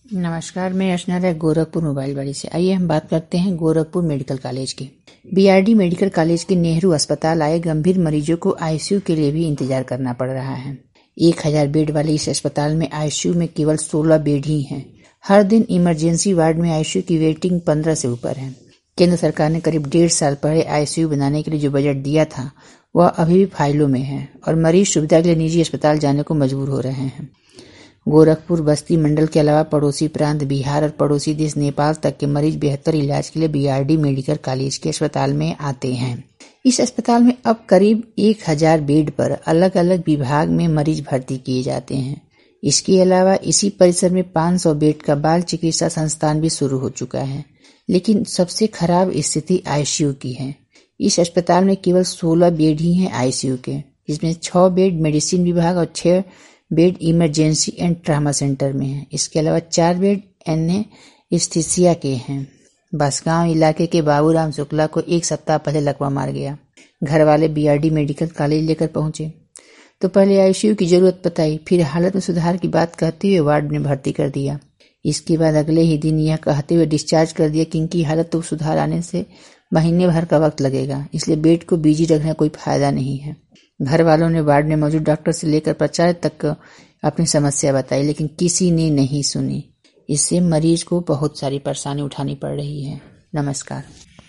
नमस्कार, मैं अर्चना राय गोरखपुर मोबाइल वाली से। आइए हम बात करते हैं गोरखपुर मेडिकल कॉलेज की। बीआरडी मेडिकल कॉलेज के नेहरू अस्पताल आए गंभीर मरीजों को आईसीयू के लिए भी इंतजार करना पड़ रहा है। 1000 बेड वाले इस अस्पताल में आईसीयू में केवल 16 बेड ही हैं। हर दिन इमरजेंसी वार्ड में आईसीयू की वेटिंग 15 से ऊपर है। केंद्र सरकार ने करीब 1.5 साल पहले आईसीयू बनाने के लिए जो बजट दिया था वह अभी भी फाइलों में है और मरीज सुविधा के लिए निजी अस्पताल जाने को मजबूर हो रहे हैं। गोरखपुर बस्ती मंडल के अलावा पड़ोसी प्रांत बिहार और पड़ोसी देश नेपाल तक के मरीज बेहतर इलाज के लिए बीआरडी मेडिकल कॉलेज के अस्पताल में आते हैं। इस अस्पताल में अब करीब 1000 बेड पर अलग अलग विभाग में मरीज भर्ती किए जाते हैं। इसके अलावा इसी परिसर में 500 बेड का बाल चिकित्सा संस्थान भी शुरू हो चुका है। लेकिन सबसे खराब स्थिति आईसीयू की है। इस अस्पताल में केवल 16 बेड ही हैं आईसीयू के, जिसमें 6 बेड मेडिसिन विभाग और 6 bed emergency and trauma centre में है। इसके अलावा 4 बेड एनेस्थीसिया के हैं। बसगांव इलाके के बाबूराम शुक्ला को 1 सप्ताह पहले लकवा मार गया। घर वाले बीआरडी मेडिकल कॉलेज लेकर पहुंचे तो पहले आईसीयू की जरूरत बताई, फिर हालत में सुधार की बात कहते हुए वार्ड में भर्ती कर दिया। इसके बाद अगले ही दिन यह कहते हुए डिस्चार्ज कर दिया कि इनकी हालत तो सुधार आने से महीने भर का वक्त लगेगा, इसलिए बेड को बिजी रखने का कोई फायदा नहीं है। घर वालों ने वार्ड में मौजूद डॉक्टर से लेकर प्राचार्य तक अपनी समस्या बताई, लेकिन किसी ने नहीं सुनी। इससे मरीज को बहुत सारी परेशानी उठानी पड़ रही है। नमस्कार।